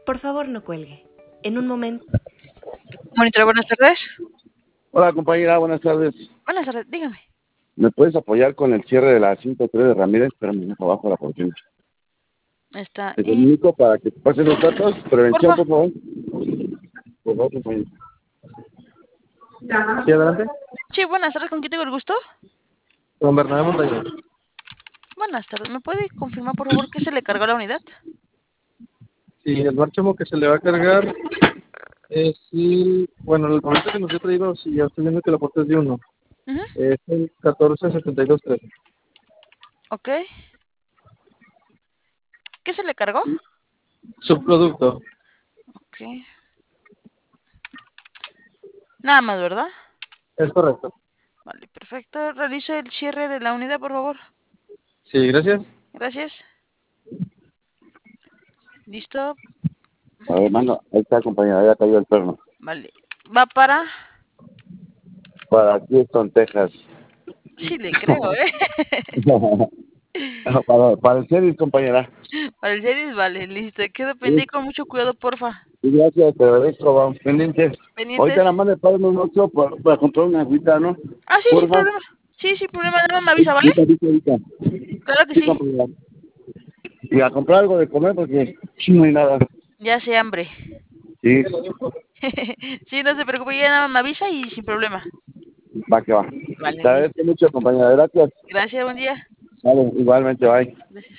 Por favor, no cuelgue. En un momento. Monitor, buenas tardes. Hola, compañera, buenas tardes. Buenas tardes, dígame. ¿Me puedes apoyar con el cierre de la 103 de Ramírez? Espérame, deja abajo la porción. Está Te y... comunico para que te pasen los datos. Prevención, Porfa. por favor. Por favor, compañera. Sí, adelante. Sí, buenas tardes, ¿con quién tengo el gusto? Con Bernabé Montañez. Buenas tardes, ¿me puede confirmar por favor que se le cargó la unidad? Sí, el marchamo que se le va a cargar es el... Bueno, el momento que nos he traído, sí, ya estoy viendo que la puerta es de uno. Ujú. Es el 147213. Ok. ¿Qué se le cargó? Subproducto. Ok. Nada más, ¿verdad? Es correcto. Vale, perfecto. Realice el cierre de la unidad, por favor. Sí, gracias. Gracias. ¿Listo? A ver, mano, ahí está, compañera, ya cayó el perno. Vale. Va para... Para Houston, Texas. Sí, le creo, para el series, compañera. Para el series, vale, listo. Quedo pendiente con mucho cuidado, porfa. Sí, gracias, te agradezco, vamos pendientes. Pendientes. Ahorita nada más le pago un ocho para comprar una agüita, ¿no? Ah, sí, sin Porfa. problema. Sí, sin problema. Nada más me avisa, ¿vale? Ahorita. Claro que Sí, sí. compañera. Y a comprar algo de comer porque no hay nada. Ya sé hambre. Sí, Sí, no se preocupe, ya nada más me avisa y sin problema. va que va. Vale, Te listo. agradezco mucho, compañera. Gracias. Gracias, buen día. Vale, igualmente, bye. Gracias.